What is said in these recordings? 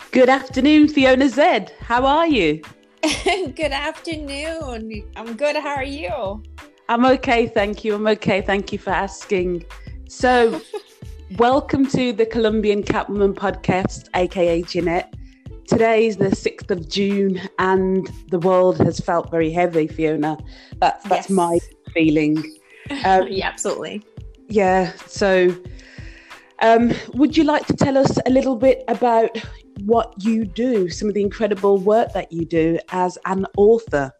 Good afternoon, Fiona Z. How are you? Good afternoon. I'm good. How are you? I'm okay, thank you. I'm okay, thank you for asking. So, welcome to the Colombian Catwoman podcast, aka Jeanette. Today is the 6th of June and the world has felt very heavy, Fiona. That's Yes. my feeling. Yeah, absolutely. Yeah, so would you like to tell us a little bit about what you do, some of the incredible work that you do as an author?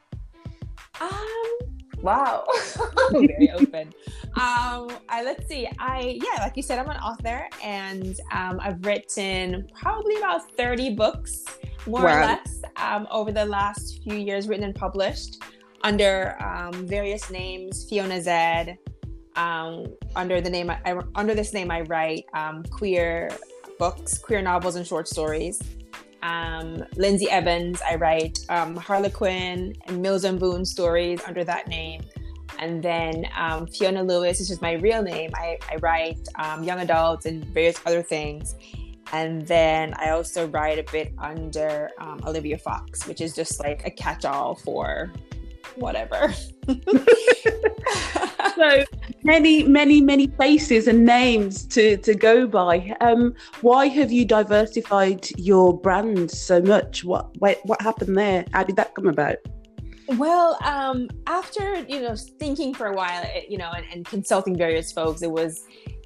Wow. Very open. Let's see. Like you said, I'm an author and I've written probably about 30 books, more or less, over the last few years, written and published under various names. Fiona Z. Under this name, I write queer books, queer novels, and short stories. Lindsay Evans, I write Harlequin and Mills and Boone stories under that name. And then Fiona Lewis, which is my real name, I write young adults and various other things. And then I also write a bit under Olivia Fox, which is just like a catch-all for whatever. So many faces and names to go by. Why have you diversified your brand so much? What happened there? How did that come about? Well, after thinking for a while, and consulting various folks, it was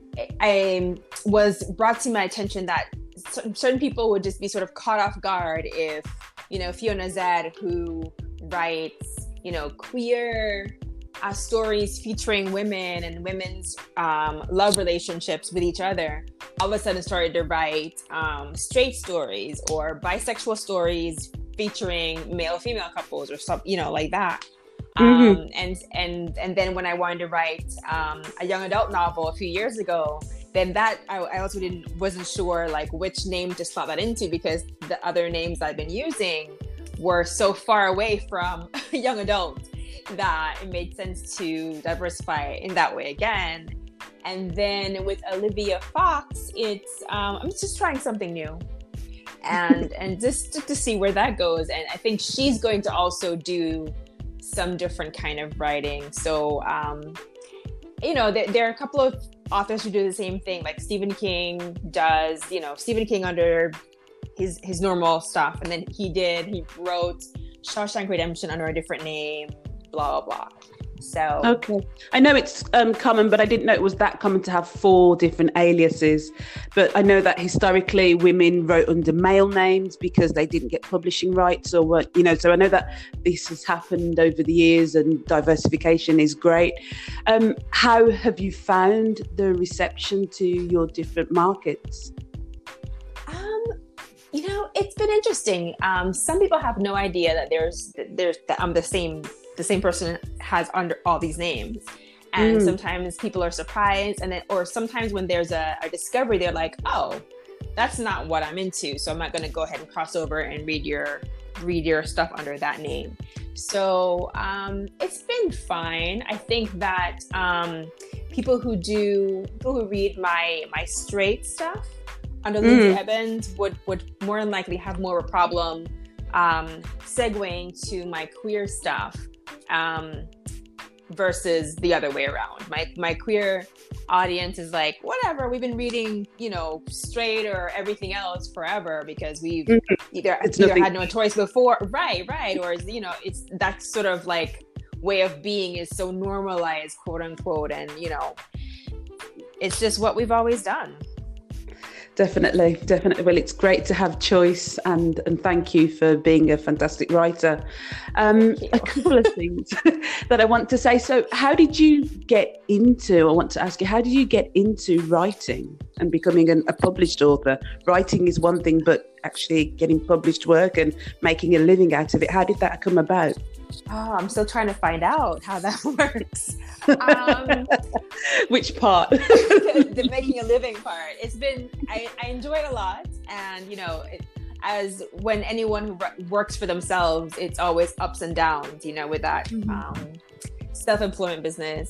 brought to my attention that certain people would just be sort of caught off guard if Fiona Z, who writes queer stories featuring women and women's love relationships with each other, all of a sudden started to write straight stories or bisexual stories featuring male-female couples or something, like that. Mm-hmm. And then when I wanted to write a young adult novel a few years ago, then that I also wasn't sure like which name to slot that into, because the other names I've been using were so far away from young adult that it made sense to diversify in that way again. And then with Olivia Fox, it's I'm just trying something new, and just to see where that goes. And I think she's going to also do some different kind of writing. So there are a couple of authors who do the same thing, like Stephen King does. Stephen King under his normal stuff, and then he wrote Shawshank Redemption under a different name. Blah blah blah. So okay, I know it's common, but I didn't know it was that common to have 4 different aliases. But I know that historically women wrote under male names because they didn't get publishing rights or what, so I know that this has happened over the years, and diversification is great. How have you found the reception to your different markets? It's been interesting. Some people have no idea that that I'm the same person has under all these names. And sometimes people are surprised, or sometimes when there's a discovery, they're like, oh, that's not what I'm into, so I'm not going to go ahead and cross over and read your stuff under that name. So it's been fine. I think that people who read my straight stuff under Lindsay Evans would more than likely have more of a problem segueing to my queer stuff versus the other way around. My queer audience is like, whatever, we've been reading, straight or everything else forever because we've either had no choice before, right, or it's that sort of like way of being is so normalized, quote unquote, and it's just what we've always done. Definitely. Well, it's great to have choice, and thank you for being a fantastic writer. A couple of things that I want to say. So how did you get into, I want to ask you, how did you get into writing and becoming a published author? Writing is one thing, but actually getting published work and making a living out of it, how did that come about? Oh, I'm still trying to find out how that works. Which part? The making a living part. It's been, I enjoy it a lot. And, as when anyone who works for themselves, it's always ups and downs, with that self-employment business.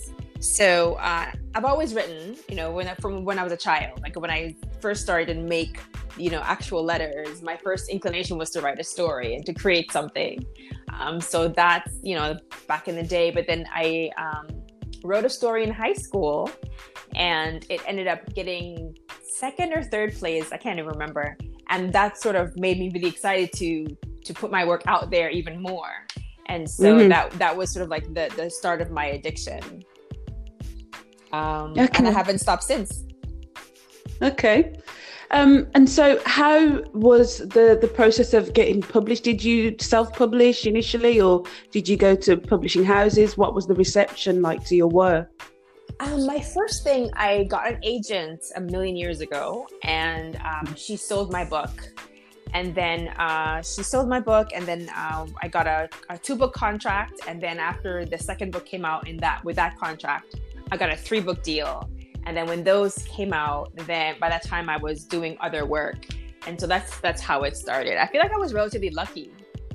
So I've always written, from when I was a child. Like when I first started to make, actual letters, my first inclination was to write a story and to create something. So that's, back in the day. But then I wrote a story in high school, and it ended up getting second or third place. I can't even remember. And that sort of made me really excited to put my work out there even more. And so that was sort of like the start of my addiction. And I haven't stopped since. Okay. And so how was the process of getting published? Did you self-publish initially, or did you go to publishing houses? What was the reception like to your work? My first thing, I got an agent a million years ago, and she sold my book. And then she sold my book, and then I got a 2-book contract. And then after the second book came out with that contract, I got a 3-book deal. And then when those came out, then by that time I was doing other work. And so that's how it started. I feel like I was relatively lucky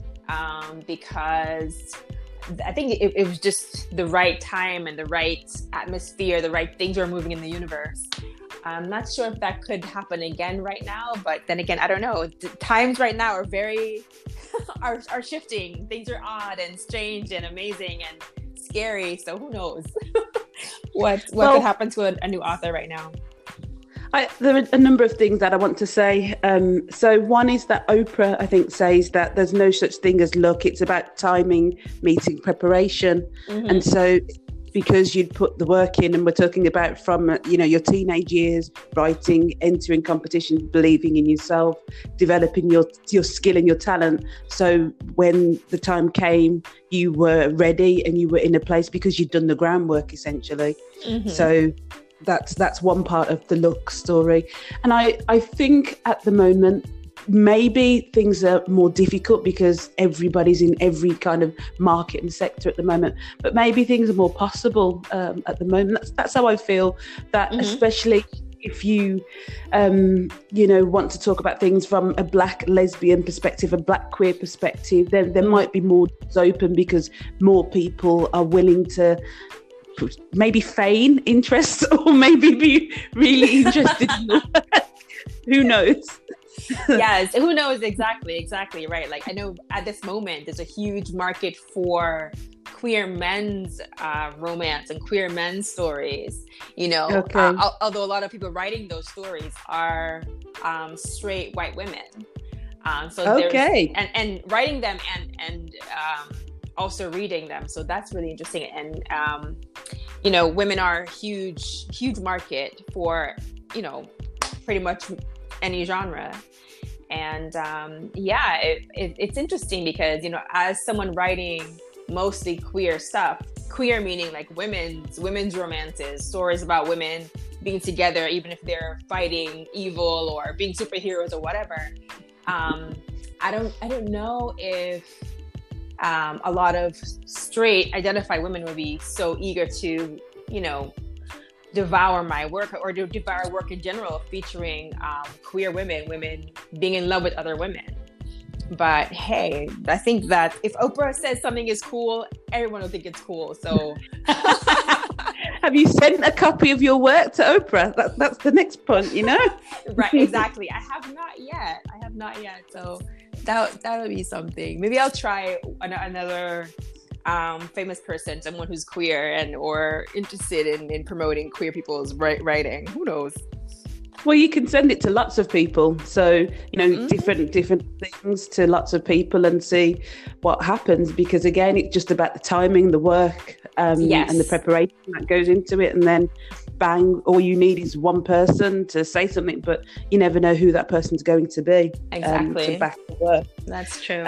because I think it was just the right time and the right atmosphere, the right things were moving in the universe. I'm not sure if that could happen again right now, but then again, I don't know. The times right now are very are shifting. Things are odd and strange and amazing and scary. So who knows what could happen to a new author right now? There are a number of things that I want to say. So one is that Oprah, I think, says that there's no such thing as luck. It's about timing, meeting, preparation. And so because you'd put the work in, and we're talking about from, your teenage years, writing, entering competitions, believing in yourself, developing your skill and your talent. So when the time came, you were ready and you were in a place because you'd done the groundwork, essentially. So that's one part of the luck story. And I think at the moment, maybe things are more difficult because everybody's in every kind of market and sector at the moment, but maybe things are more possible at the moment. That's how I feel, that especially if you want to talk about things from a Black lesbian perspective, a Black queer perspective, then there might be more doors open because more people are willing to maybe feign interest or maybe be really interested in your work. Who knows? Yes, who knows? Exactly, right. Like I know at this moment there's a huge market for queer men's romance and queer men's stories, although a lot of people writing those stories are straight white women. And writing them and also reading them. So that's really interesting. And, women are huge market for, pretty much any genre. And it's interesting because, as someone writing mostly queer stuff, queer meaning like women's romances, stories about women being together, even if they're fighting evil or being superheroes or whatever. I don't know if a lot of straight identified women would be so eager to, devour my work or to devour work in general featuring queer women being in love with other women. But hey, I think that if Oprah says something is cool, everyone will think it's cool. So have you sent a copy of your work to Oprah? That's the next point, Right, exactly. I have not yet. So that would be something. Maybe I'll try another famous person, someone who's queer and or interested in promoting queer people's writing. Who knows? Well, you can send it to lots of people. So, different things to lots of people and see what happens. Because again, it's just about the timing, the work, and the preparation that goes into it. And then bang, all you need is one person to say something, but you never know who that person's going to be. Exactly. To back the work. That's true.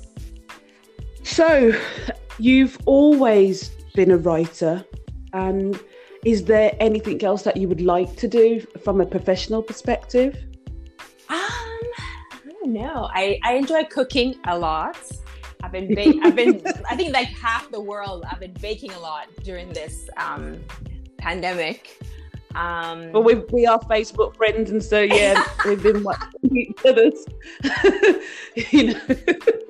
So you've always been a writer, and is there anything else that you would like to do from a professional perspective? I don't know. I enjoy cooking a lot. I think like half the world, I've been baking a lot during this pandemic. Well, we are Facebook friends, and so we've been watching each other's,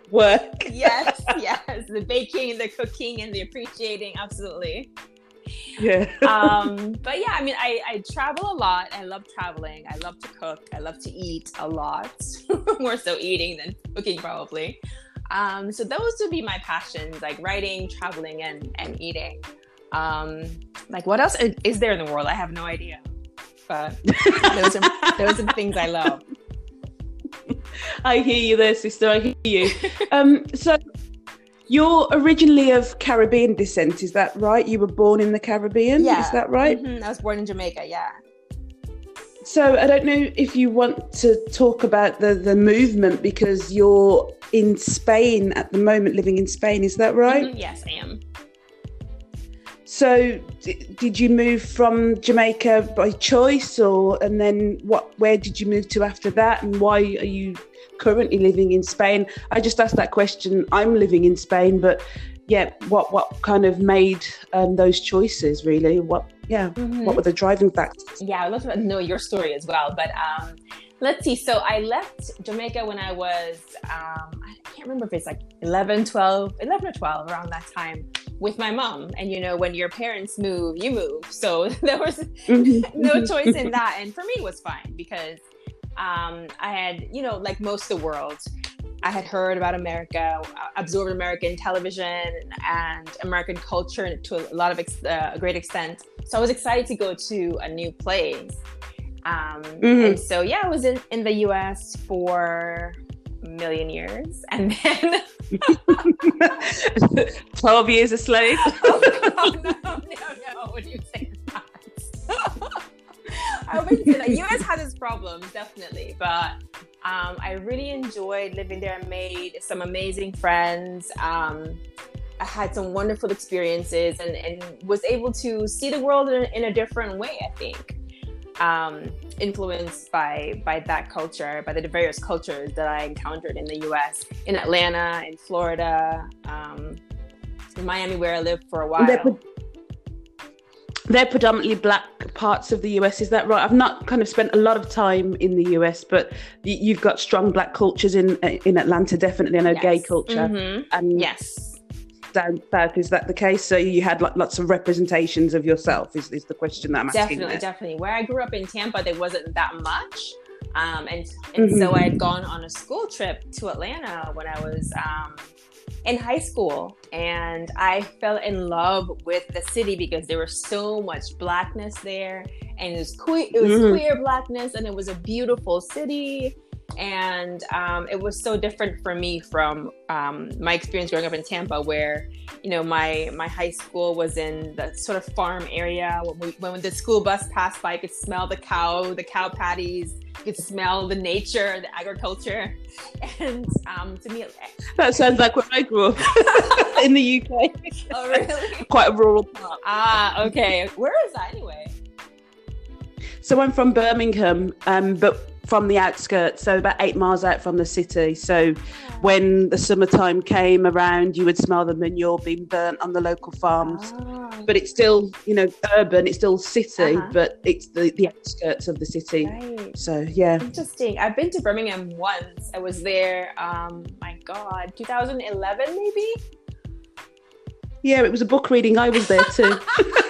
work. Yes, the baking, the cooking, and the appreciating, absolutely. Yeah. But yeah, I mean, I travel a lot. I love traveling. I love to cook. I love to eat a lot. More so eating than cooking, probably. So those would be my passions, like writing, traveling, and eating. Like what else is there in the world? I have no idea. But those are the things I love. I hear you there, sister. I hear you. So you're originally of Caribbean descent, is that right? You were born in the Caribbean, Yeah. Is that right? Mm-hmm. I was born in Jamaica, yeah. So I don't know if you want to talk about the movement, because you're in Spain at the moment, living in Spain, is that right? Mm-hmm. Yes, I am. So did you move from Jamaica by choice, and then where did you move to after that, and why are you currently living in Spain? I just asked that question. I'm living in Spain, but yeah, what kind of made those choices, really? What were the driving factors? Yeah, I'd love to know your story as well, but let's see. So I left Jamaica when I was, I can't remember if it's like 11 or 12, around that time, with my mom. And, you know, when your parents move, you move. So there was no choice in that. And for me, it was fine because I had, you know, like most of the world, I had heard about America, absorbed American television and American culture to a lot of a great extent. So I was excited to go to a new place. And so, yeah, I was in the US for a million years. And then 12 years a slave. Oh, no. What do you say that? I wouldn't say that. US has its problems, definitely. But I really enjoyed living there. I made some amazing friends. I had some wonderful experiences and was able to see the world in a different way, I think. Influenced by that culture, by the various cultures that I encountered in the US, in Atlanta, in Florida, in Miami, where I lived for a while. They're predominantly black parts of the US, is that right? I've not kind of spent a lot of time in the US, but you've got strong black cultures in Atlanta, definitely. I know gay culture. And yes. Down south, is that the case? So you had lots of representations of yourself, is the question that I'm asking. Definitely. Where I grew up in Tampa, there wasn't that much. And so I had gone on a school trip to Atlanta when I was in high school, and I fell in love with the city because there was so much blackness there, and it was queer blackness, and it was a beautiful city. And it was so different for me from my experience growing up in Tampa, where, you know, my high school was in the sort of farm area. When the school bus passed by, you could smell the cow patties. You could smell the nature, the agriculture. And to me, that sounds like where I grew up in the UK. Oh, really? Quite a rural part. Ah, okay. Where is that anyway? So I'm from Birmingham, but from the outskirts, so about 8 miles out from the city. So when the summertime came around, you would smell the manure being burnt on the local farms. But it's still, you know, urban, it's still city, but it's the outskirts of the city. Right. So, yeah. Interesting. I've been to Birmingham once. I was there, my God, 2011 maybe? Yeah, it was a book reading. I was there too.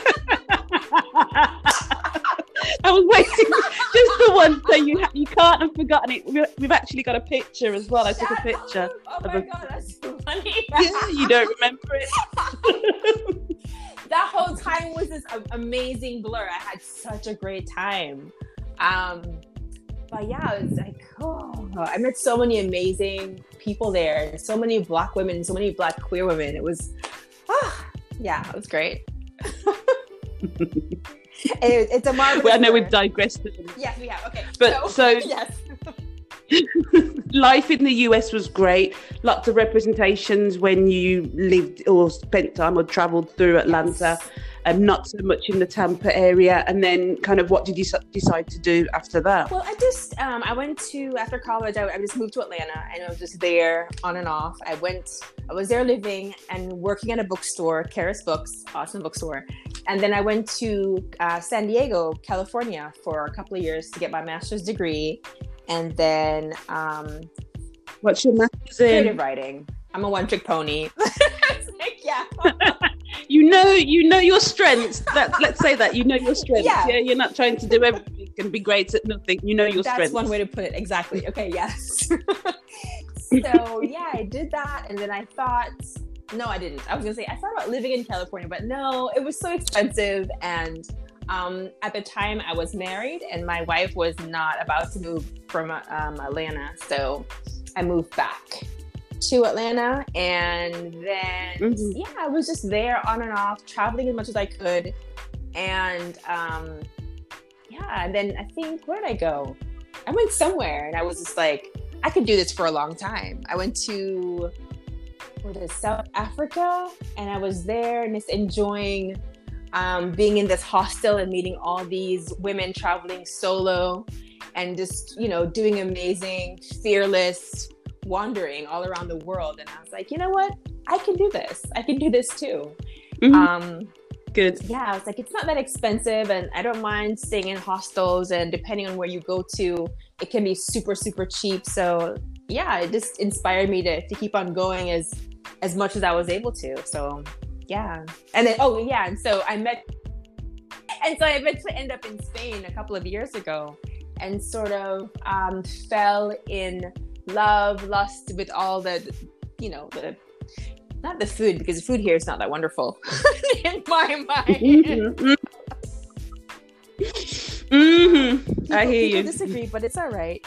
I was waiting just for one, so you can't have forgotten it. We've actually got a picture as well. I took a picture. Oh my God, that's so funny. Yeah, you don't remember it. That whole time was this amazing blur. I had such a great time. But yeah, it was like, I met so many amazing people there. So many black women, so many black queer women. It was, it was great. It's a marvelous. Well, I know we've digressed. Yes, we have. Okay, but so yes. Life in the US was great. Lots of representations when you lived or spent time or travelled through Atlanta, and not so much in the Tampa area. And then, kind of, what did you decide to do after that? Well, I went to, after college, I just moved to Atlanta, and I was just there on and off. I was there living and working at a bookstore, Karis Books, awesome bookstore. And then I went to San Diego, California for a couple of years to get my master's degree. And then... what's your master's in? Creative writing. I'm a one-trick pony. It's like, yeah. you know your strengths. Let's say that you know your strengths. Yeah. You're not trying to do everything and be great at nothing. You know your strengths. That's one way to put it. Exactly. Okay. Yes. So yeah, I did that, and then I thought, no, I didn't. I was gonna say I thought about living in California, but no, it was so expensive. And at the time, I was married, and my wife was not about to move from Atlanta, so I moved back to Atlanta, and then I was just there on and off, traveling as much as I could, and and then I think, where did I go? I went somewhere, and I was just like, I could do this for a long time. I went to South Africa, and I was there and just enjoying being in this hostel and meeting all these women traveling solo, and just, you know, doing amazing, fearless wandering all around the world. And I was like, you know what? I can do this. I can do this too. Good. Yeah, I was like, it's not that expensive, and I don't mind staying in hostels, and depending on where you go to, it can be super, super cheap. So yeah, it just inspired me to keep on going as much as I was able to. So yeah. And then, and so I eventually ended up in Spain a couple of years ago, and sort of fell in lust with all the, you know, not the food, because the food here is not that wonderful in my mind. I hear you. People disagree, but it's all right.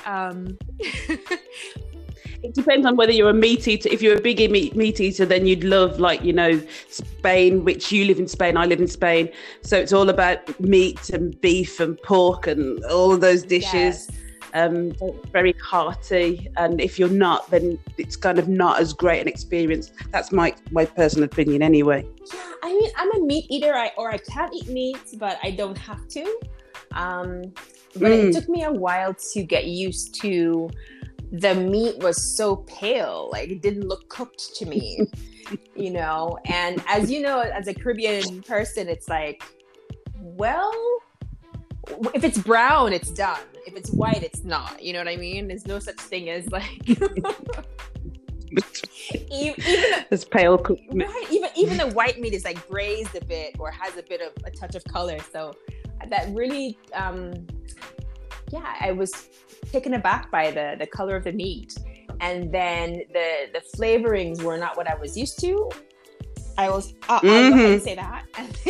It depends on whether you're a meat eater. If you're a big meat eater, then you'd love, like, you know, Spain, which you live in Spain, I live in Spain. So it's all about meat and beef and pork and all of those dishes. Yes. Very hearty. And if you're not, then it's kind of not as great an experience. That's my personal opinion anyway. Yeah, I mean, I'm a meat eater, or I can't eat meat, but I don't have to. But it took me a while to get used to. The meat was so pale, like it didn't look cooked to me, you know? And as you know, as a Caribbean person, it's like, well, if it's brown, it's done. If it's white, it's not. You know what I mean? There's no such thing as like even it's pale cooked. Right, even the white meat is like braised a bit or has a bit of a touch of color. So that really, I was taken aback by the color of the meat, and then the flavorings were not what I was used to. I'll go ahead and say that.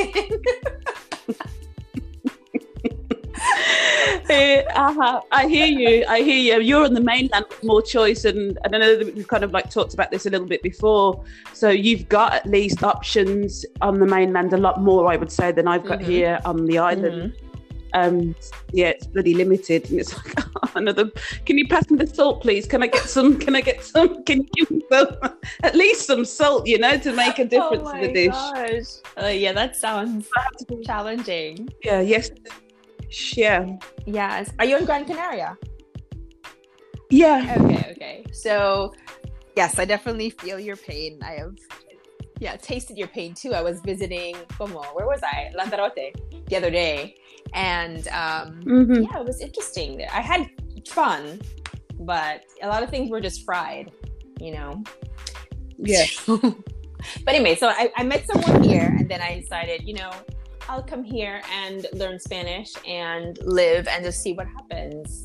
I hear you. You're on the mainland with more choice, and I know that we've kind of like talked about this a little bit before. So you've got at least options on the mainland, a lot more, I would say, than I've got here on the island. It's bloody limited, and it's like, another. Can you pass me the salt, please? Can I get some? Can you give me some, at least some salt, you know, to make a difference to the dish? Gosh. That sounds challenging. Yeah. Yes. Yeah. Yes. Are you in Gran Canaria? Yeah. Okay. So, yes, I definitely feel your pain. I have, tasted your pain too. I was visiting, where was I? Lanzarote the other day. And, it was interesting there. I had fun, but a lot of things were just fried, you know? Yeah. But anyway, so I met someone here, and then I decided, you know, I'll come here and learn Spanish and live and just see what happens.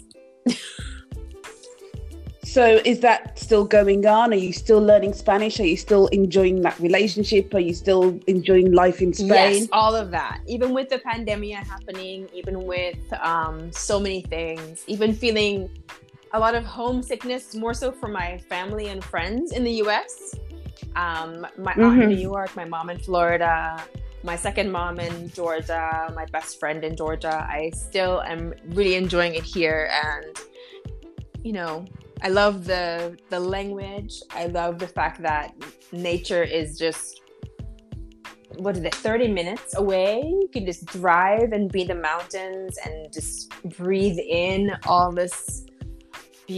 So is that still going on? Are you still learning Spanish? Are you still enjoying that relationship? Are you still enjoying life in Spain? Yes, all of that. Even with the pandemic happening, even with so many things, even feeling a lot of homesickness, more so for my family and friends in the US. My aunt in New York, my mom in Florida, my second mom in Georgia, my best friend in Georgia. I still am really enjoying it here. And, you know, I love the language. I love the fact that nature is just, 30 minutes away? You can just drive and be in the mountains and just breathe in all this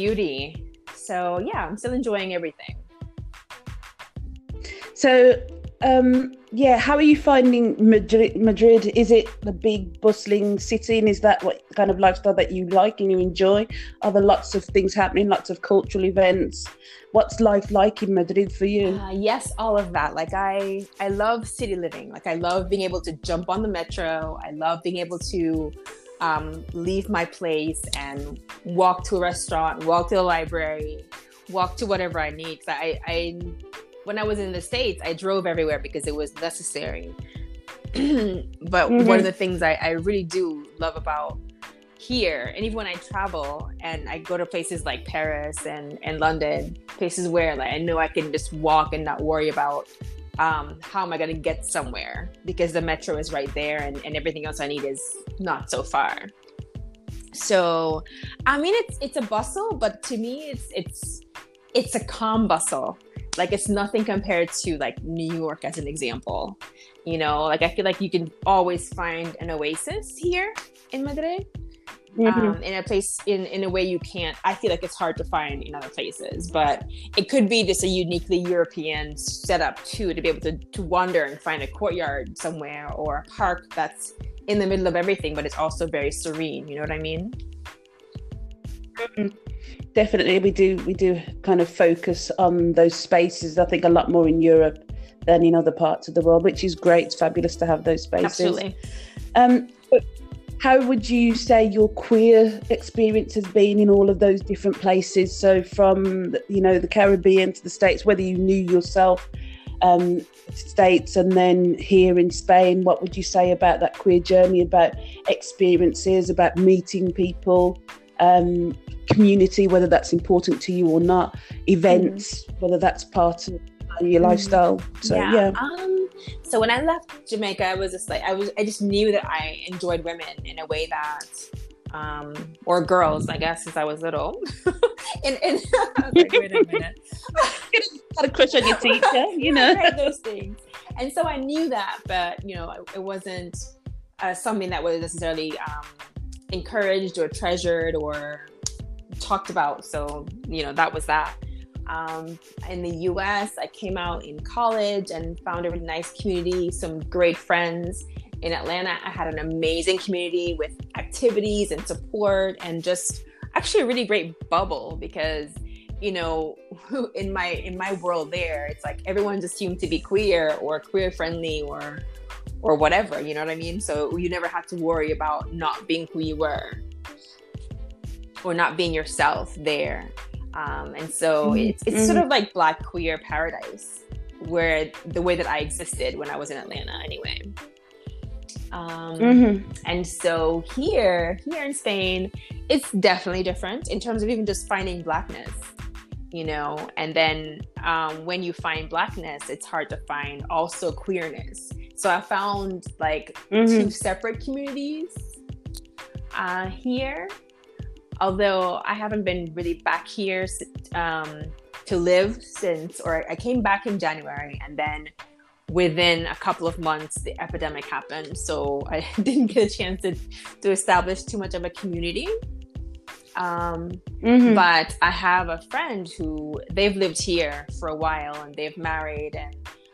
beauty. So, yeah, I'm still enjoying everything. So yeah, how are you finding Madrid? Is it the big bustling city, and is that what kind of lifestyle that you like and you enjoy? Are there lots of things happening, lots of cultural events? What's life like in Madrid for you? Yes, all of that. Like I love city living. Like I love being able to jump on the metro. I love being able to leave my place and walk to a restaurant, walk to the library, walk to whatever I need. I when I was in the States, I drove everywhere because it was necessary. But one of the things I really do love about here, and even when I travel and I go to places like Paris and London, places where like I know I can just walk and not worry about how am I going to get somewhere, because the metro is right there and everything else I need is not so far. So, I mean, it's a bustle, but to me, it's a calm bustle. Like it's nothing compared to like New York as an example. You know, like I feel like you can always find an oasis here in Madrid. In a place in a way you can't. I feel like it's hard to find in other places, but it could be just a uniquely European setup too, to be able to wander and find a courtyard somewhere or a park that's in the middle of everything, but it's also very serene. You know what I mean? Definitely, we do kind of focus on those spaces. I think a lot more in Europe than in other parts of the world, which is great. It's fabulous to have those spaces. Absolutely. How would you say your queer experience has been in all of those different places? So from, the Caribbean to the States, whether you knew yourself, States and then here in Spain, what would you say about that queer journey, about experiences, about meeting people, community, whether that's important to you or not, events, whether that's part of your lifestyle? So, yeah. So when I left Jamaica, I was just like, I just knew that I enjoyed women in a way that, or girls, I guess, since I was little. and I was like, wait a minute. Had a crush on your teacher, Right, those things. And so I knew that, but, it wasn't something that was necessarily encouraged or treasured or talked about. So, that was that. In the US, I came out in college and found a really nice community, some great friends. In Atlanta, I had an amazing community with activities and support and just actually a really great bubble because, in my world there, it's like everyone just seemed to be queer or queer friendly or whatever, you know what I mean? So you never had to worry about not being who you were or not being yourself there. And so it's sort of like Black queer paradise, where the way that I existed when I was in Atlanta anyway. And so here in Spain, it's definitely different in terms of even just finding Blackness, and then when you find Blackness, it's hard to find also queerness. So I found like two separate communities here. Although I haven't been really back here to live since, or I came back in January, and then within a couple of months, the epidemic happened. So I didn't get a chance to establish too much of a community. But I have a friend who they've lived here for a while and they've married and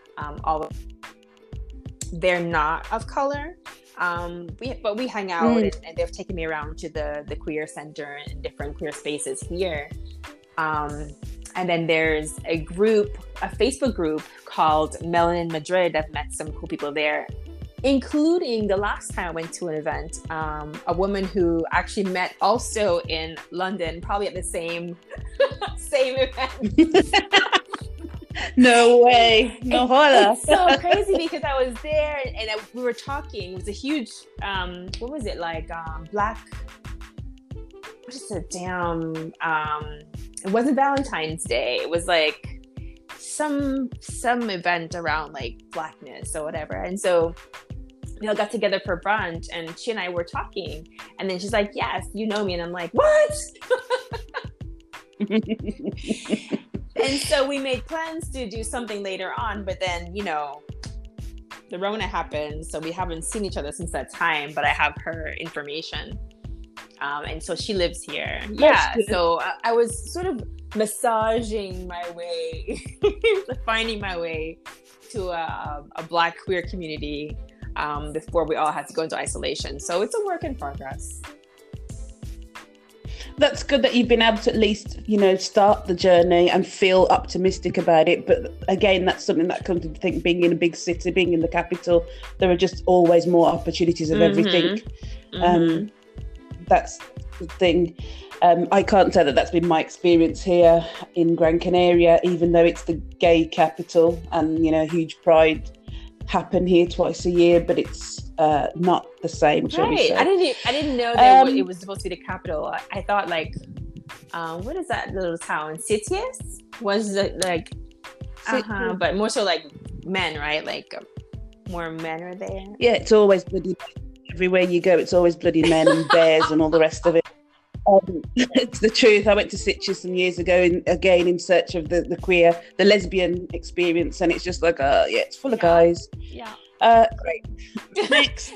they're not of color. But we hang out and they've taken me around to the queer center and different queer spaces here. And then there's a Facebook group called Melanin Madrid. I've met some cool people there, including the last time I went to an event, a woman who actually met also in London, probably at the same event. No way. No hola. It's so crazy because I was there and we were talking. It was a huge, what was it like? Black, what is it? Damn. It wasn't Valentine's Day. It was like some event around like Blackness or whatever. And so we all got together for brunch and she and I were talking. And then she's like, yes, you know me. And I'm like, what? And so we made plans to do something later on, but then, the Rona happened. So we haven't seen each other since that time, but I have her information. And so she lives here. Yeah. So I was sort of massaging my way, finding my way to a Black queer community before we all had to go into isolation. So it's a work in progress. That's good that you've been able to at least, start the journey and feel optimistic about it. But again, that's something that comes to think, being in a big city, being in the capital, there are just always more opportunities of everything. That's the thing. I can't say that that's been my experience here in Gran Canaria, even though it's the gay capital and, huge pride happen here twice a year, but it's not the same. Right. I didn't know that it was supposed to be the capital. I thought what is that little town? Sitius? Was it but more so like men, right? Like more men are there. Yeah, it's always bloody everywhere you go. It's always bloody men and bears and all the rest of it. It's the truth. I went to Sitges some years ago, in search of the lesbian experience, and it's just like, it's full of guys. Yeah. Great. Next.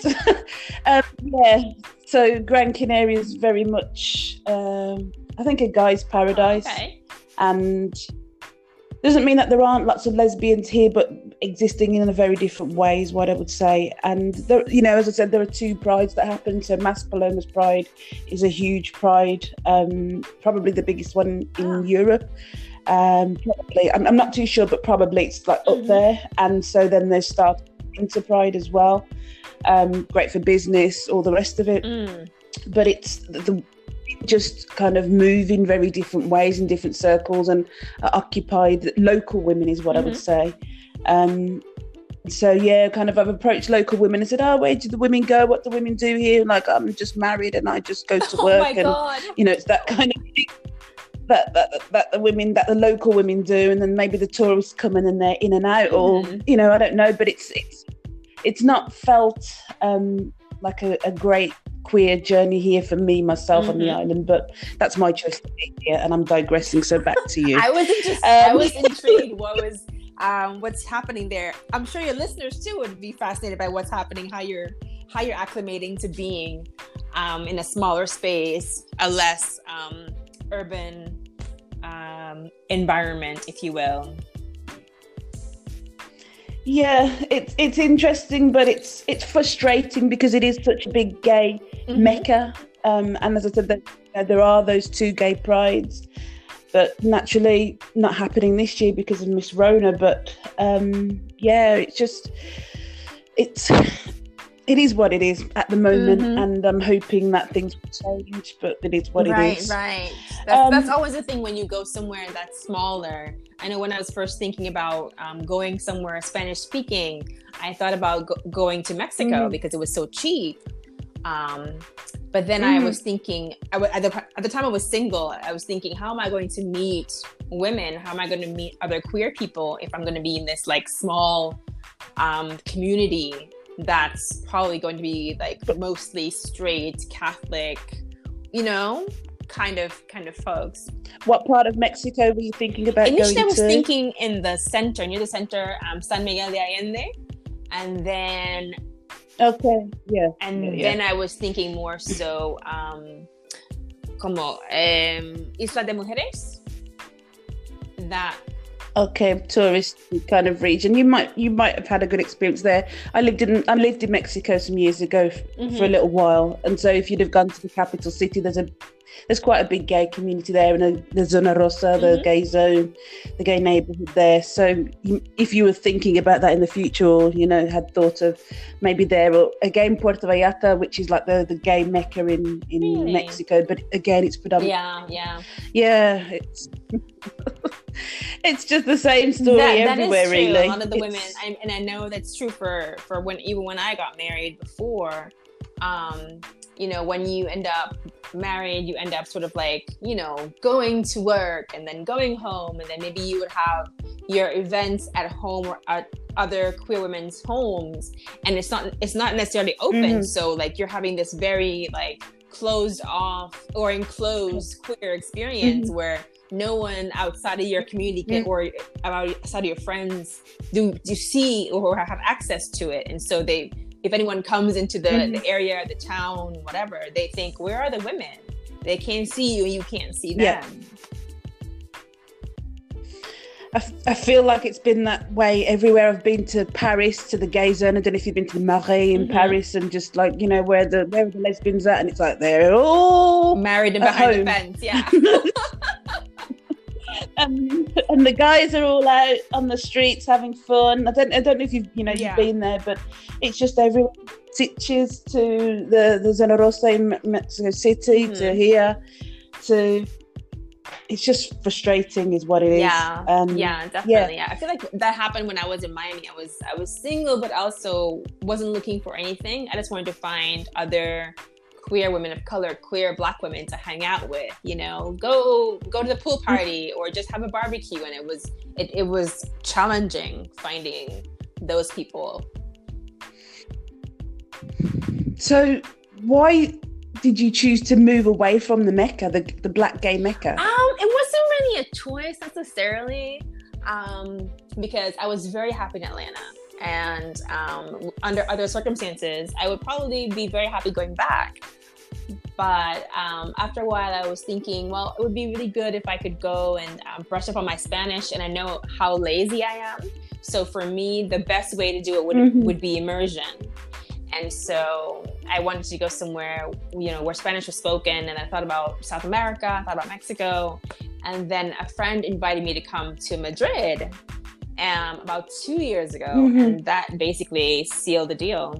So Gran Canaria is very much, I think, a guy's paradise. Okay. And doesn't mean that there aren't lots of lesbians here, but existing in a very different way is what I would say. And there, as I said, there are two prides that happen. So Mas Palomas Pride is a huge pride, probably the biggest one in Europe. Probably, I'm not too sure, but probably it's like up there. And so then there's Winter Pride as well. Great for business, all the rest of it. But it's just kind of move in very different ways in different circles and are occupied. Local women is what I would say. So kind of I've approached local women and said, where do the women go? What do women do here? Like, I'm just married and I just go to work. God. It's that kind of thing that the local women do, and then maybe the tourists come in and they're in and out, or I don't know, but it's not felt like a great queer journey here for me myself on the island, but that's my choice to be here, and I'm digressing, so back to you. I was intrigued what's happening there. I'm sure your listeners too would be fascinated by what's happening, how you're acclimating to being in a smaller space, a less urban environment, if you will. Yeah, it's interesting, but it's frustrating because it is such a big gay mecca. And as I said, there are those two gay prides, but naturally not happening this year because of Miss Rona. But it is what it is at the moment, and I'm hoping that things will change, but it is what it is. Right. That's always the thing when you go somewhere that's smaller. I know when I was first thinking about going somewhere Spanish speaking, I thought about going to Mexico because it was so cheap. But then I was thinking, at the time I was single, I was thinking, how am I going to meet women? How am I going to meet other queer people if I'm going to be in this like small community that's probably going to be like mostly straight Catholic, kind of folks. What part of Mexico were you thinking about Initially, going to? I was thinking in the center, near the center, San Miguel de Allende, and then then I was thinking more so como Isla de Mujeres. That. Okay, tourist kind of region. You might have had a good experience there. I lived in Mexico some years ago for a little while, and so if you'd have gone to the capital city, there's quite a big gay community there, and the Zona Rosa, the gay zone, the gay neighborhood there. So if you were thinking about that in the future, or had thought of maybe there, or again Puerto Vallarta, which is like the gay mecca in really? Mexico, but again it's predominantly it's it's just the same story everywhere, that is true. really. A lot of the women, and I know that's true for when I got married before. When you end up married, you end up sort of like, going to work and then going home, and then maybe you would have your events at home or at other queer women's homes, and it's not necessarily open. So like you're having this very like closed off or enclosed queer experience where no one outside of your community can, or outside of your friends do see or have access to it. And so if anyone comes into the area, the town, whatever, they think, where are the women? They can't see you and you can't see them. I feel like it's been that way everywhere. I've been to Paris, to the gay zone. I don't know if you've been to the Marais in Paris, and just like, you know, where are the lesbians at, and it's like they're all married and behind the fence. Yeah. And the guys are all out on the streets having fun. I don't know if you've been there, but it's just everyone. Sitges to the Zona Rosa in Mexico City to here to. It's just frustrating, is what it is. Yeah, definitely. Yeah. I feel like that happened when I was in Miami. I was single, but also wasn't looking for anything. I just wanted to find other queer women of color, queer Black women to hang out with. You know, go to the pool party or just have a barbecue. And it was challenging finding those people. So why did you choose to move away from the Mecca, the Black gay Mecca? It wasn't really a choice necessarily, because I was very happy in Atlanta, and under other circumstances, I would probably be very happy going back. But after a while, I was thinking, well, it would be really good if I could go and brush up on my Spanish, and I know how lazy I am. So for me, the best way to do it would be immersion. And so I wanted to go somewhere, you know, where Spanish was spoken. And I thought about South America, I thought about Mexico. And then a friend invited me to come to Madrid about 2 years ago. And that basically sealed the deal.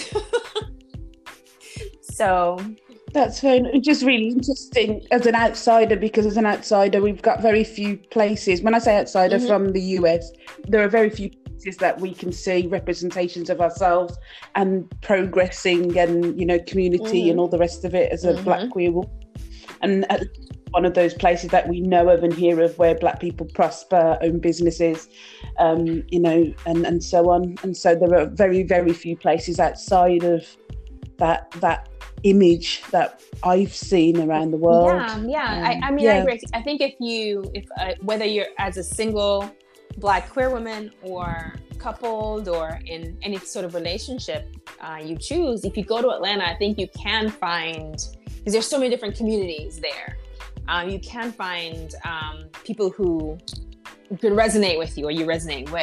So that's just really interesting as an outsider, because as an outsider, we've got very few places. When I say outsider from the US, there are very few places that we can see representations of ourselves and progressing and, you know, community and all the rest of it as a Black queer woman. And one of those places that we know of and hear of where Black people prosper, own businesses, you know, and so on. And so there are very, very few places outside of that image that I've seen around the world. I mean, I agree. I think if whether you're as a single Black queer woman or coupled or in any sort of relationship you choose, if you go to Atlanta, I think you can find, because there's so many different communities there, you can find people who could resonate with you or you resonate with.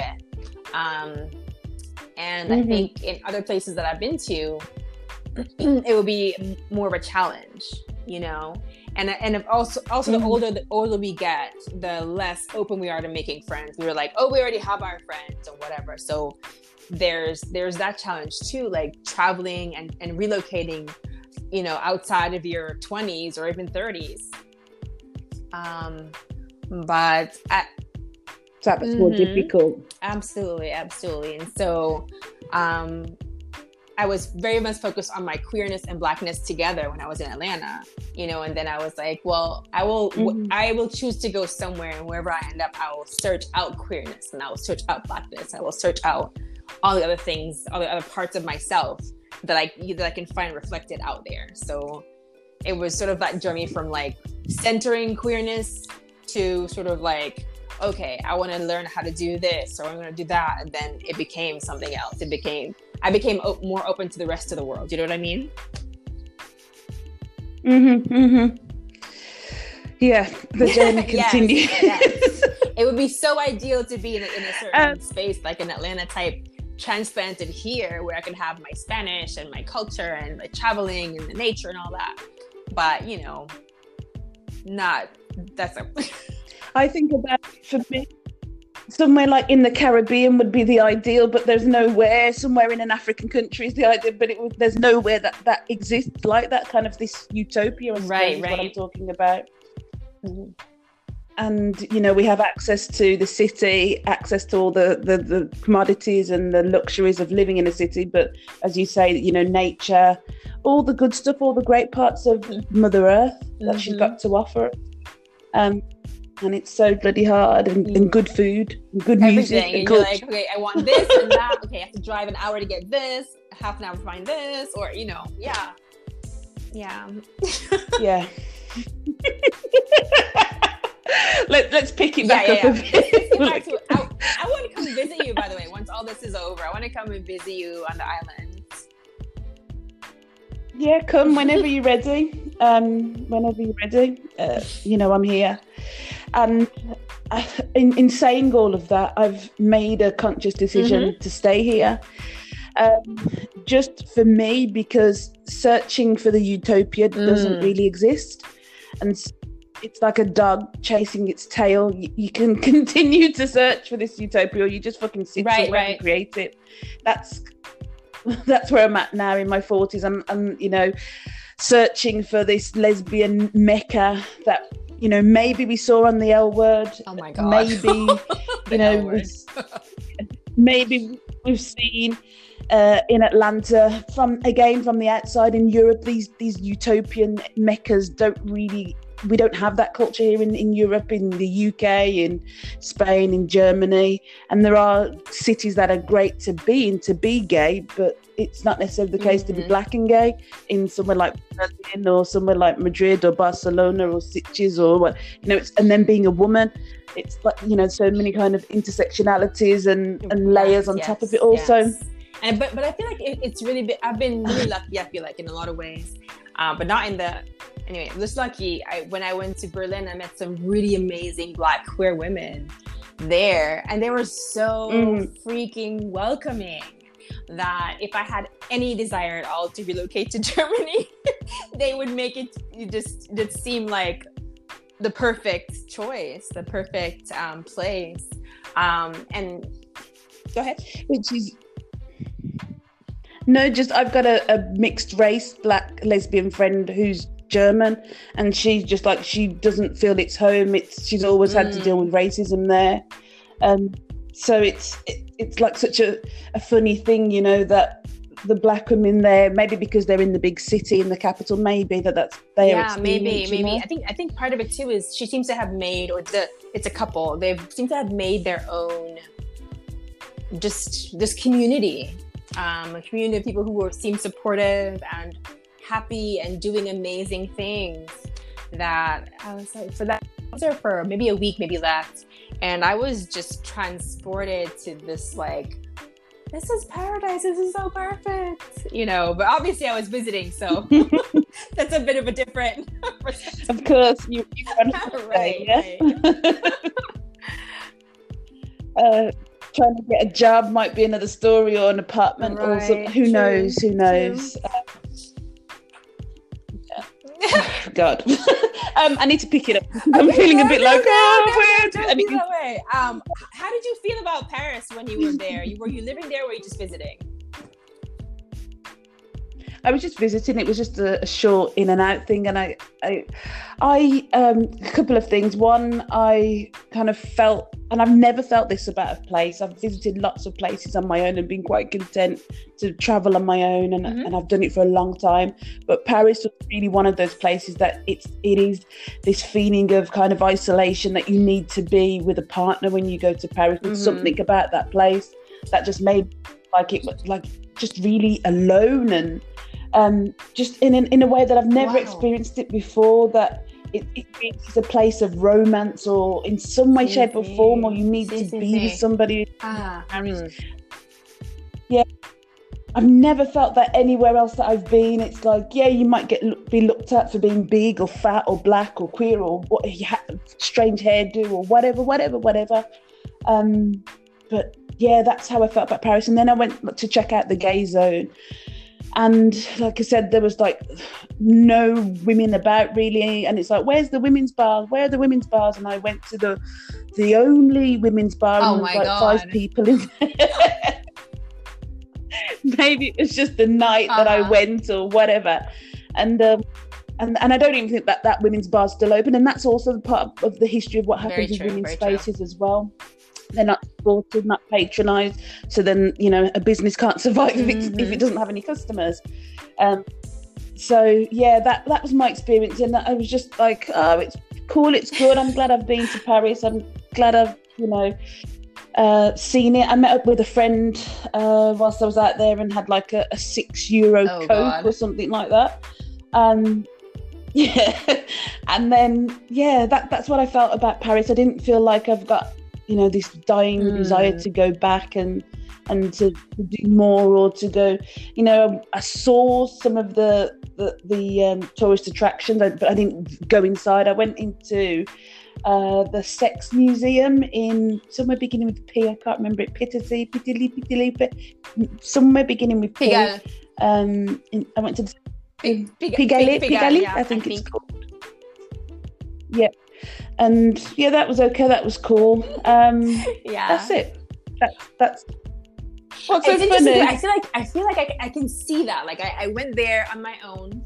And I think in other places that I've been to, it would be more of a challenge, you know, and also the older we get, the less open we are to making friends. We were like, oh, we already have our friends or whatever. So there's that challenge too, like traveling and relocating, you know, outside of your 20s or even 30s. But that was more difficult. Absolutely. And so I was very much focused on my queerness and Blackness together when I was in Atlanta, you know, and then I was like, well, I will choose to go somewhere, and wherever I end up, I will search out queerness, and I will search out Blackness. I will search out all the other things, all the other parts of myself that I can find reflected out there. So it was sort of that journey from like centering queerness to sort of like, okay, I want to learn how to do this, or I'm going to do that. And then it became something else. I became more open to the rest of the world. You know what I mean? Yeah, the journey continues. Yes. It would be so ideal to be in a certain space, like an Atlanta type, transplanted here, where I could have my Spanish and my culture and like traveling and the nature and all that. But, you know, I think about it, for me, somewhere like in the Caribbean would be the ideal, but there's nowhere. Somewhere in an African country is the ideal, but there's nowhere that exists like that, kind of this utopia, I suppose, is what I'm talking about. And, you know, we have access to the city, access to all the commodities and the luxuries of living in a city. But as you say, you know, nature, all the good stuff, all the great parts of Mother Earth that she's got to offer. And it's so bloody hard, and good food, and good music. Everything. And you're like, okay, I want this and that. Okay, I have to drive an hour to get this, half an hour to find this, or, you know, yeah. Yeah. Let's pick it back up a bit. I want to come visit you, by the way, once all this is over. I want to come and visit you on the island. Yeah, come whenever you're ready. You know, I'm here. And in saying all of that, I've made a conscious decision to stay here. Just for me, because searching for the utopia doesn't really exist. And it's like a dog chasing its tail. You can continue to search for this utopia, or you just fucking sit somewhere and create it. That's where I'm at now in my 40s. I'm you know, searching for this lesbian mecca that, you know, maybe we saw on the L Word. Oh my God. Maybe, you know, maybe we've seen in Atlanta from the outside. In Europe, these utopian meccas we don't have that culture here in Europe, in the UK, in Spain, in Germany. And there are cities that are great to be in, to be gay, but it's not necessarily the case to be black and gay in somewhere like Berlin or somewhere like Madrid or Barcelona or Sitges or what, you know, and then being a woman, it's like, you know, so many kind of intersectionalities and layers on top of it also. Yes. And but I feel like it's really I've been really lucky, I feel like, in a lot of ways, but not in the anyway, I was lucky. When I went to Berlin, I met some really amazing Black queer women there, and they were so freaking welcoming that if I had any desire at all to relocate to Germany, they would make it just seem like the perfect choice, the perfect place. And go ahead. Which is no, just I've got a mixed race Black lesbian friend who's German, and she's just like, she doesn't feel it's home. She's always had to deal with racism there. So it's like such a funny thing, you know, that the Black women there, maybe because they're in the big city, in the capital, maybe that's their experience. Maybe. I think part of it too is she seems to have made, it's a couple. They seem to have made their own just this community, a community of people who seem supportive and happy and doing amazing things. That I was like, I was there for maybe a week, maybe less, and I was just transported to this, like, this is paradise, this is so perfect, you know. But obviously I was visiting, so that's a bit of a different perspective. Of course, you right. Trying to get a job might be another story, or an apartment, or something. Who knows? God. I need to pick it up. I'm feeling a bit like, don't feel that way. How did you feel about Paris when you were there? Were you living there, or were you just visiting? I was just visiting. It was just a short in and out thing, and I a couple of things. One, I kind of felt, and I've never felt this about a place. I've visited lots of places on my own and been quite content to travel on my own, and I've done it for a long time. But Paris was really one of those places that it is this feeling of kind of isolation that you need to be with a partner when you go to Paris. There's something about that place that just made it like just really alone, and just in a way that I've never experienced it before, that it's a place of romance, or in some way, shape or form, or you need to be with somebody. Yeah, I've never felt that anywhere else that I've been. It's like, yeah, you might be looked at for being big or fat or black or queer or strange hairdo or whatever. But yeah, that's how I felt about Paris. And then I went to check out the gay zone. And like I said, there was like no women about really. And it's like, where's the women's bar? Where are the women's bars? And I went to the only women's bar, and there was like 5 people in there. Maybe it was just the night that I went or whatever. And I don't even think that women's bar is still open. And that's also part of the history of what happens in women's spaces as well. They're not supported, not patronised. So then, you know, a business can't survive if it doesn't have any customers. So yeah, that was my experience, and I was just like, oh, it's cool, it's good. I'm glad I've been to Paris. I'm glad I've, you know, seen it. I met up with a friend whilst I was out there, and had like a €6 Coke or something like that. Yeah, and then that's what I felt about Paris. I didn't feel like I've got, you know, this dying desire to go back and to do more, or to go, you know. I saw some of the tourist attractions, but I didn't go inside. I went into the Sex Museum in somewhere beginning with P. I can't remember it. Somewhere beginning with P. Pigalle. I went to the Pigalle, yeah, I think it's called. Yeah, and yeah, that was okay. That was cool. Yeah, that's it. That's what's so it's funny. I feel like I can see that. Like I went there on my own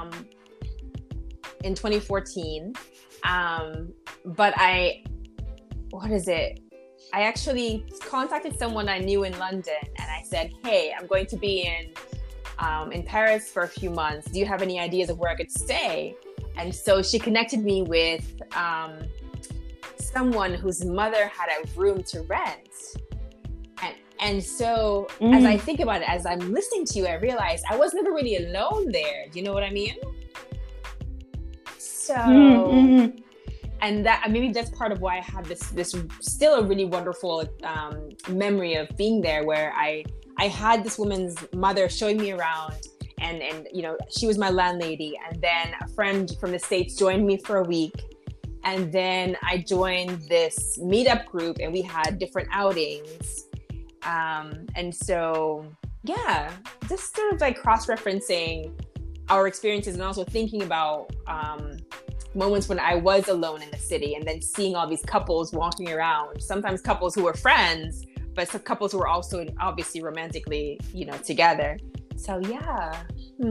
in 2014, but what is it? I actually contacted someone I knew in London, and I said, "Hey, I'm going to be in Paris for a few months. Do you have any ideas of where I could stay?" And so she connected me with someone whose mother had a room to rent. And so as I think about it, as I'm listening to you, I realized I was never really alone there. Do you know what I mean? So, and that maybe that's part of why I have this still a really wonderful memory of being there, where I had this woman's mother showing me around, and you know, she was my landlady, and then a friend from the States joined me for a week, and then I joined this meetup group, and we had different outings, and so yeah, just sort of like cross-referencing our experiences, and also thinking about moments when I was alone in the city, and then seeing all these couples walking around, sometimes couples who were friends, but some couples who were also obviously romantically, you know, together. So yeah.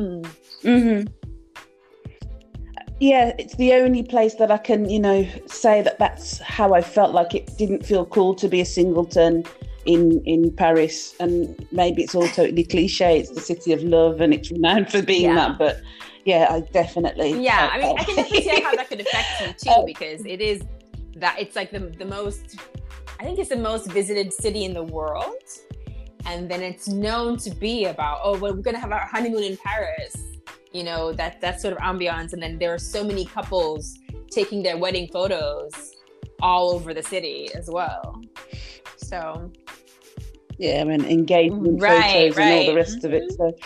Yeah, it's the only place that I can, you know, say that that's how I felt. Like it didn't feel cool to be a singleton in Paris, and maybe it's all totally cliche. It's the city of love, and it's renowned for being that. But yeah, I definitely. Yeah, I mean, I can definitely see how that could affect you too, because it is that it's like the most. I think it's the most visited city in the world, and then it's known to be about, oh, well, we're gonna have our honeymoon in Paris. You know, that sort of ambiance, and then there are so many couples taking their wedding photos all over the city as well. So yeah, I mean, engagement photos and all the rest of it. So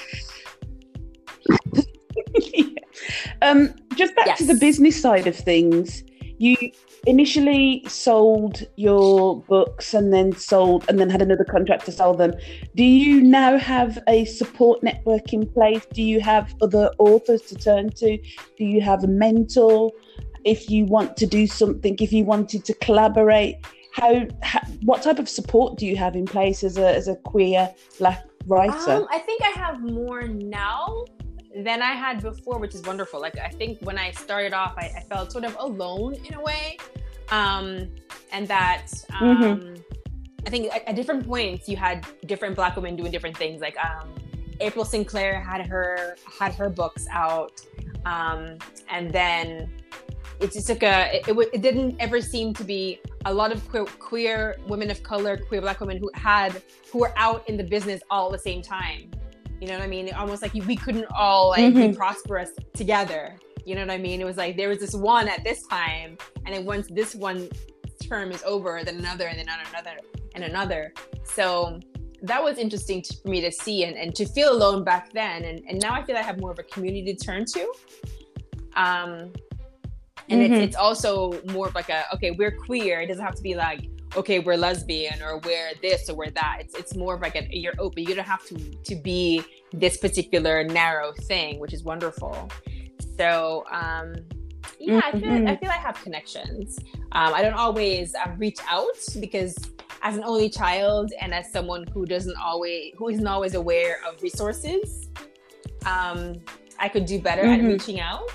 just back to the business side of things. You initially sold your books and then had another contract to sell them. Do you now have a support network in place? Do you have other authors to turn to? Do you have a mentor? If you want to do something, if you wanted to collaborate, what type of support do you have in place as a queer Black writer? I think I have more now than I had before, which is wonderful. Like, I think when I started off, I felt sort of alone in a way. And that I think at different points you had different Black women doing different things. Like April Sinclair had her books out, and then it just took it didn't ever seem to be a lot of queer women of color, queer Black women who were out in the business all at the same time. You know what I mean? Almost like we couldn't all be prosperous together. You know what I mean? It was like there was this one at this time, and then once this one term is over, then another, and then another, and another. So that was interesting for me to see and to feel alone back then. And now I feel I have more of a community to turn to. And it's also more of like okay, we're queer. It doesn't have to be like, okay, we're lesbian or we're this or we're that. It's more of like you're open. You don't have to be this particular narrow thing, which is wonderful. So, I feel I have connections. I don't always reach out, because as an only child and as someone who isn't always aware of resources, I could do better at reaching out.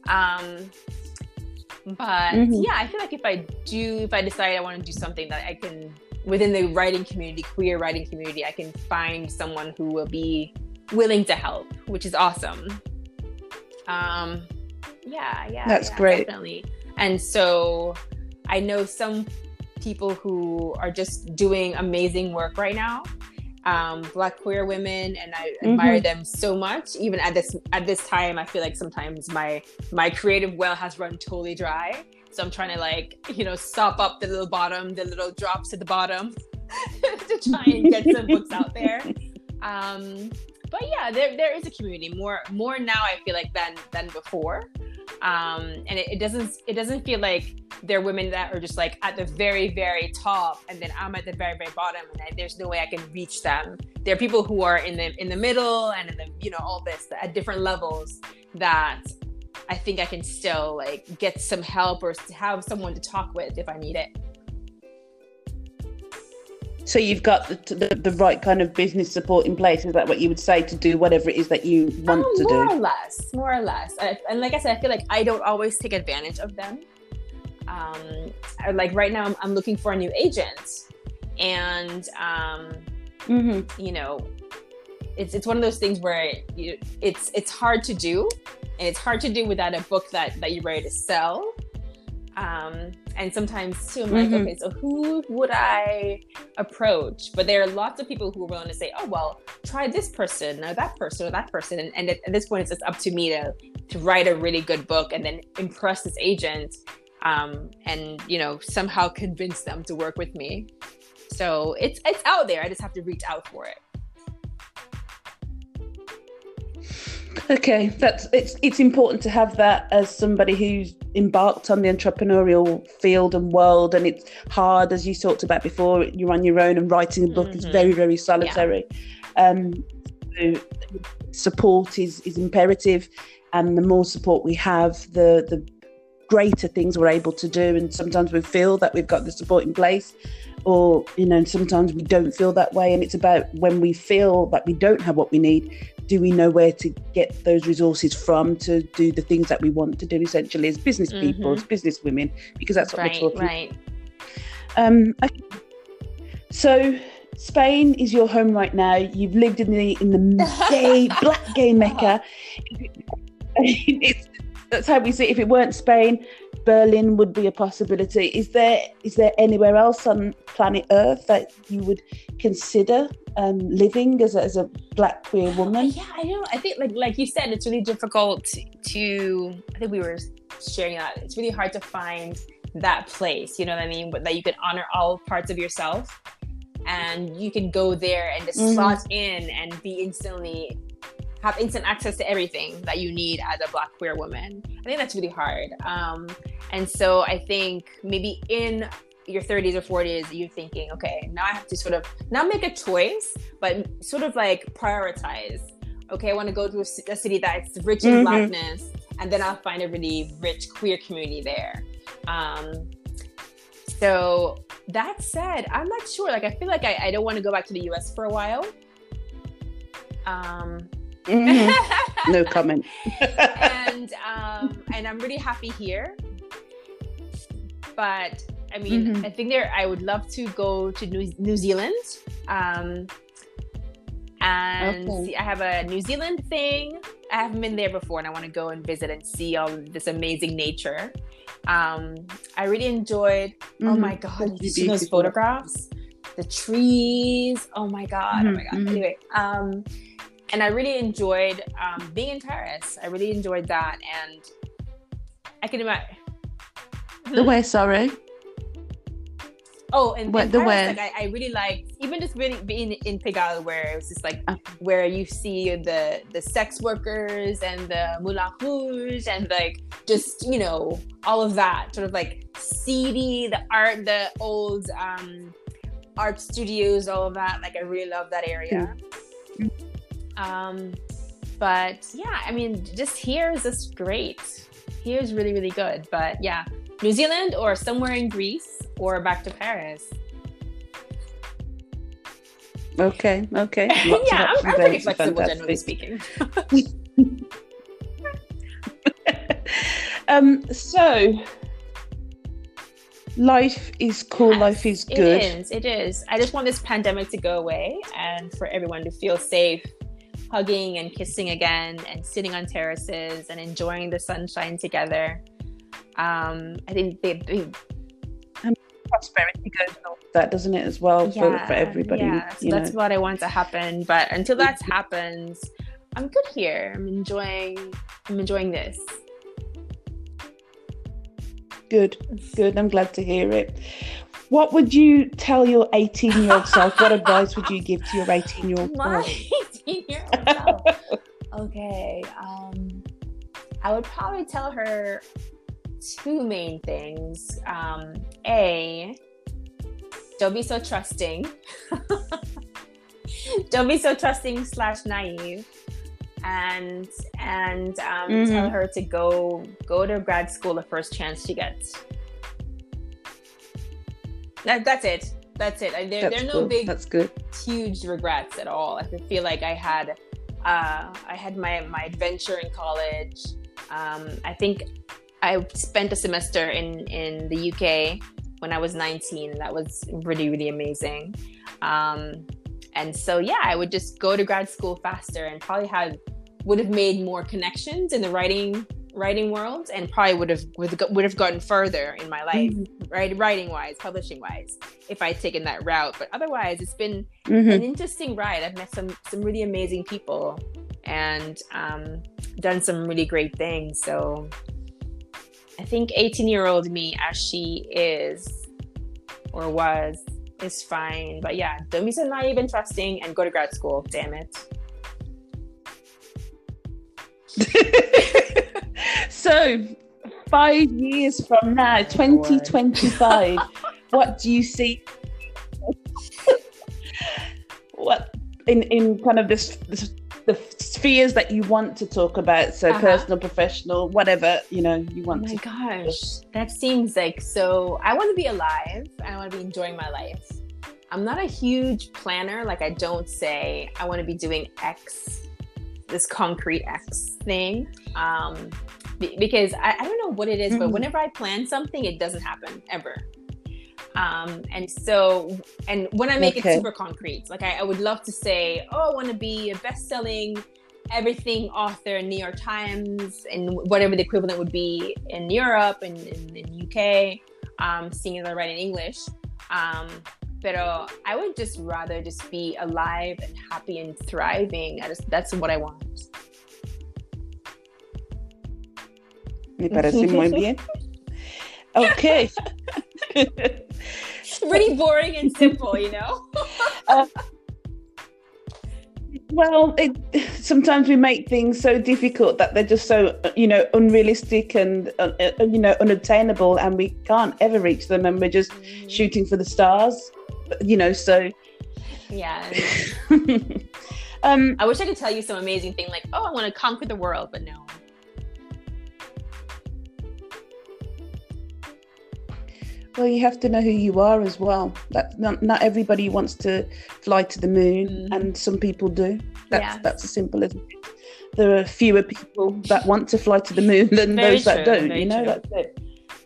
But yeah, I feel like if I decide I want to do something that I can, within the writing community, queer writing community, I can find someone who will be willing to help, which is awesome. That's great. Definitely. And so I know some people who are just doing amazing work right now, Black queer women, and I admire them so much. Even at this time, I feel like sometimes my creative well has run totally dry. So I'm trying to stop up the little drops at the bottom to try and get some books out there. But yeah, there is a community more now, I feel like, than before. And it doesn't feel like there are women that are just like at the very, very top, and then I'm at the very, very bottom, and there's no way I can reach them. There are people who are in the middle and in the, you know, all this at different levels that I think I can still like get some help or have someone to talk with if I need it. So you've got the right kind of business support in place. Is that what you would say, to do whatever it is that you want to do? More or less. And like I said, I feel like I don't always take advantage of them. Like right now, I'm looking for a new agent, and you know, it's one of those things where it's hard to do, and it's hard to do without a book that you're ready to sell. And sometimes too, I'm like, okay, so who would I approach? But there are lots of people who are willing to say, oh, well, try this person or that person or that person. And at this point, it's just up to me to write a really good book and then impress this agent, and, you know, somehow convince them to work with me. So it's out there. I just have to reach out for it. Okay, it's important to have that as somebody who's embarked on the entrepreneurial field and world, and it's hard, as you talked about before. You're on your own, and writing a book is very, very solitary. So support is imperative, and the more support we have, the greater things we're able to do. And sometimes we feel that we've got the support in place, or, you know, sometimes we don't feel that way. And it's about, when we feel that we don't have what we need, do we know where to get those resources from to do the things that we want to do, essentially, as business people, as business women, because that's what we're talking about. Okay. So Spain is your home right now. You've lived in the black gay mecca. That's how we see it. If it weren't Spain, Berlin would be a possibility. Is there anywhere else on planet Earth that you would consider living as a black queer woman? Yeah, I know. I think like you said, it's really difficult to. I think we were sharing that. It's really hard to find that place. You know what I mean? But that you can honor all parts of yourself, and you can go there and just slot in and have instant access to everything that you need as a black queer woman. I think that's really hard. And so I think maybe in your 30s or 40s, you're thinking, okay, now I have to sort of not make a choice, but sort of like prioritize. Okay, I want to go to a city that's rich in blackness, and then I'll find a really rich queer community there. So that said, I'm not sure. Like, I feel like I don't want to go back to the US for a while. No comment. and I'm really happy here, but I mean, I think I would love to go to New Zealand, and see, I have a New Zealand thing. I haven't been there before, and I want to go and visit and see all this amazing nature. I really enjoyed. Oh my God, have you seen those photographs? The trees. Oh my God. Anyway, and I really enjoyed being in Paris. I really enjoyed that. And I can imagine. The way, sorry. Oh, and Paris, like, I really liked, even just really being in Pigalle, where it was just like, where you see the sex workers and the Moulin Rouge and like, just, you know, all of that sort of like seedy, the art, the old art studios, all of that. Like, I really love that area. But yeah, I mean, just here is just great. Here is really, really good. But yeah, New Zealand or somewhere in Greece or back to Paris. Okay. Yeah, I'm pretty flexible, generally speaking. So life is cool. Yes, life is good. It is. I just want this pandemic to go away and for everyone to feel safe, hugging and kissing again and sitting on terraces and enjoying the sunshine together. I think and prosperity goes with all that, doesn't it, as well, for everybody? Yeah, so that's what I want to happen. But until that happens, I'm good here. I'm enjoying this. Good. I'm glad to hear it. What would you tell your 18-year-old self? What advice would you give to your 18-year-old self? My 18-year-old self? Okay. I would probably tell her two main things. A, don't be so trusting. Don't be so trusting / naive. And tell her to go to grad school the first chance she gets. That's it. There are no big, that's good, huge regrets at all. I feel like I had my adventure in college. I think I spent a semester in the UK when I was 19. That was really, really amazing. And so, yeah, I would just go to grad school faster and probably would have made more connections in the writing world, and probably would have gotten further in my life, right? Writing wise, publishing wise, if I'd taken that route. But otherwise, it's been an interesting ride. I've met some really amazing people and done some really great things. So I think 18-year-old me, as she is or was, is fine. But yeah, don't be so naive and trusting, and go to grad school. Damn it. So 5 years from now, 2025, what do you see? What in kind of the spheres that you want to talk about? So personal, professional, whatever, you want to. Oh my gosh, that seems like so. I want to be alive. I want to be enjoying my life. I'm not a huge planner. Like, I don't say I want to be doing X, this concrete X thing, because I don't know what it is, but whenever I plan something, it doesn't happen ever. And when I make it super concrete, like I would love to say, I want to be a best-selling everything author in New York Times, and whatever the equivalent would be in Europe and in UK, seeing as I write in English. But I would just rather just be alive and happy and thriving. That's what I want. Me parece muy bien. Okay. Really boring and simple, Well, sometimes we make things so difficult that they're just so, unrealistic and, unobtainable, and we can't ever reach them, and we're just shooting for the stars, so. Yeah. I wish I could tell you some amazing thing like, I want to conquer the world, but no. Well, you have to know who you are as well. That not everybody wants to fly to the moon, and some people do. That's as simple as it. There are fewer people that want to fly to the moon than those that don't. That's it.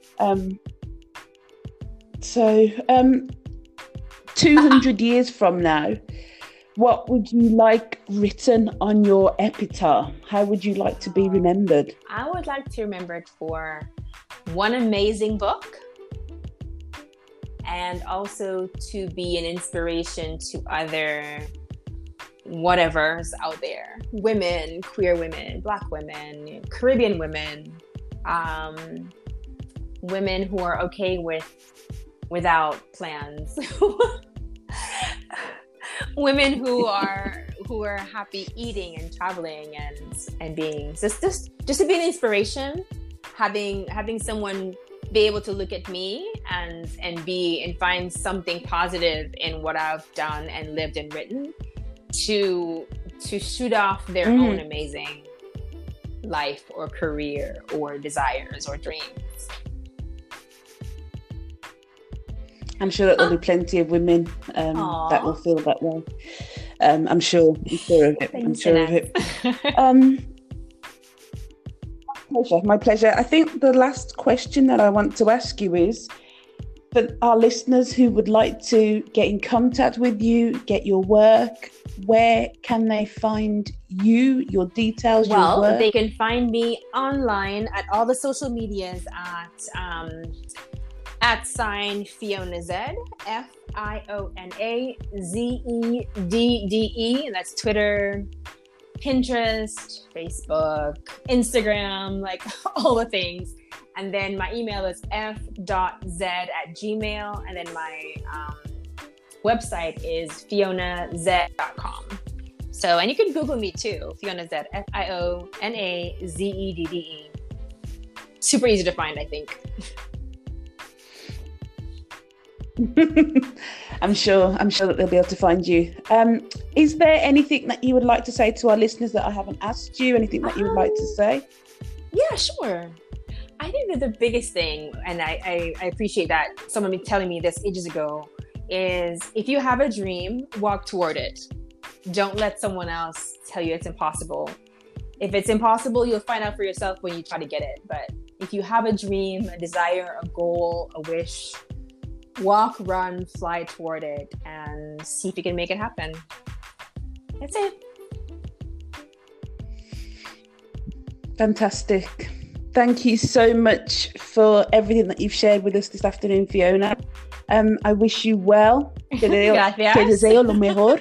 So, 200 years from now, what would you like written on your epitaph? How would you like to be remembered? I would like to be remembered for one amazing book, and also to be an inspiration to other whatevers out there. Women, queer women, Black women, Caribbean women, women who are okay without plans. Women who are happy eating and traveling and being just to be an inspiration, having someone be able to look at me and find something positive in what I've done and lived and written, to shoot off their own amazing life or career or desires or dreams. I'm sure that there'll be plenty of women that will feel that way. I'm sure of it. My pleasure. I think the last question that I want to ask you is, for our listeners who would like to get in contact with you, get your work, where can they find you, your details, your work? Well, they can find me online at all the social medias at Fiona Z, FIONAZEDDE, and that's Twitter, Pinterest, Facebook, Instagram, like all the things. And then my email is f.z@gmail, and then my website is fionaz.com. So, and you can Google me too, Fiona Z, FIONAZEDDE. super easy to find, I think. I'm sure that they'll be able to find you. Is there anything that you would like to say to our listeners that I haven't asked you? Anything that you would like to say? Yeah, sure. I think that the biggest thing, and I appreciate that someone telling me this ages ago, is if you have a dream, walk toward it. Don't let someone else tell you it's impossible. If it's impossible, you'll find out for yourself when you try to get it. But if you have a dream, a desire, a goal, a wish, walk, run, fly toward it, and see if you can make it happen. That's it. Fantastic. Thank you so much for everything that you've shared with us this afternoon, Fiona. I wish you well. Te deseo lo mejor.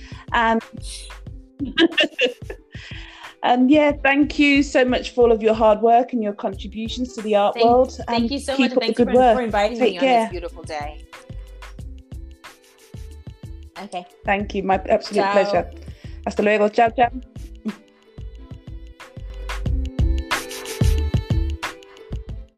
And yeah, thank you so much for all of your hard work and your contributions to the art world. Thank you so much. Thank you for inviting me on this beautiful day. Okay. Thank you. My absolute pleasure. Hasta luego. Ciao, ciao.